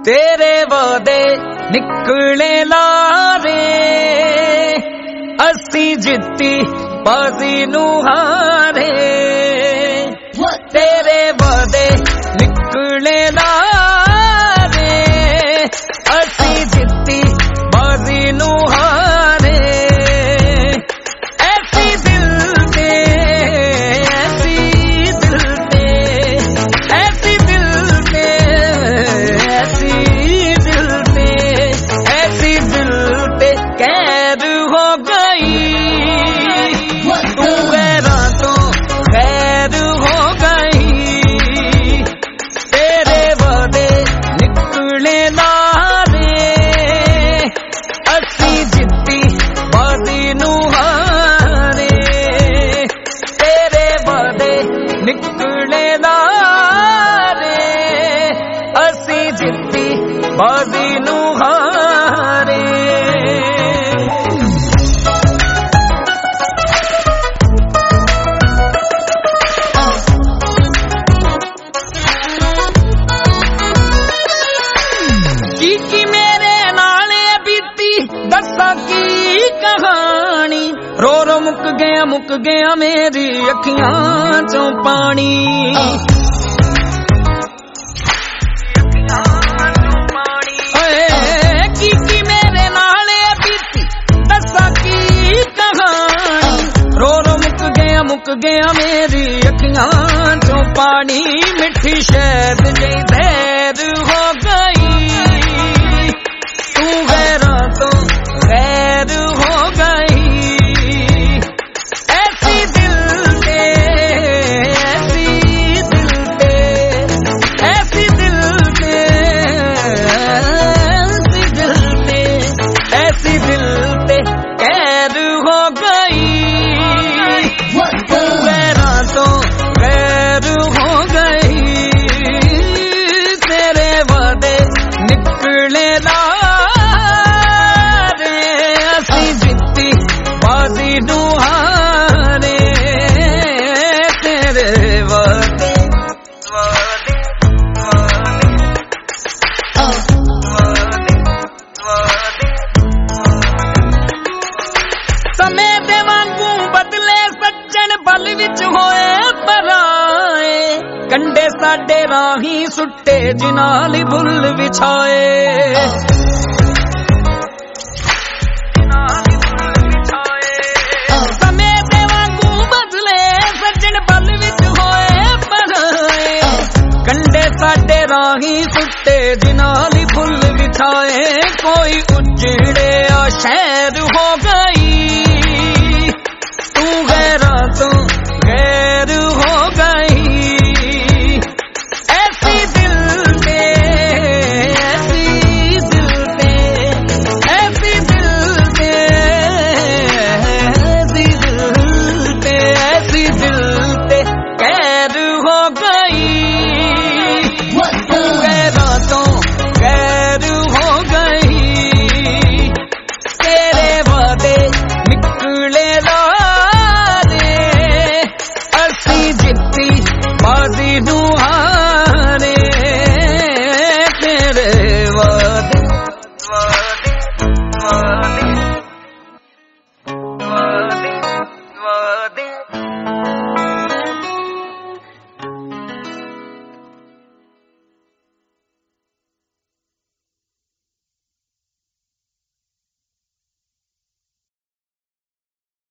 तेरे वादे निकले लारे, असी जित्ती बाजी नू हारे। तेरे वादे निकले लारे, असी जित्ती बाजी नू हारे। ऐसी दिल ते, ऐसी दिल ते, ऐसी दिल ते, ऐसी दिल ते, ऐसी दिल ते कैद हो गई। तू गैरा तो कैद हो गई। तेरे वादे निकले लारे, असी जित्ती बाजी नू हारे। तेरे वादे निकले लारे, असी जित्ती बाजी नू हारे। की मेरे नाले बीती दसा की कहानी, रो रो मुक गया मेरी अखियां चों पानी। की मेरे नाले बीती दसा की कहानी, रो रो मुक गया मेरी अखियां चों पानी। मिठी शहद जई ज़हर हो गई। तू गैरा तो गैर हो गई। ऐसी दिल ते, ऐसी दिल ते, ऐसी दिल ते, ऐसी दिल ते, ऐसी दिल ते कैद हो गई। तू गैरा तो गैर हो गई। तेरे वादे निकले लारे, असी जित्ती बाजी नू हारे। तेरे वादे वादे वादे वादे समय दे वांगू बदले सज्जन पल विच होए पराए। कंडे साडे राही सुट्टे जिनाल भुल विछाए। समय दे वांगू बदले सज्जन पल विच होए पराए। कंडे साडे राही सुट्टे जिनाल भुल विछाए। कोई उजड़े शहर हो गया।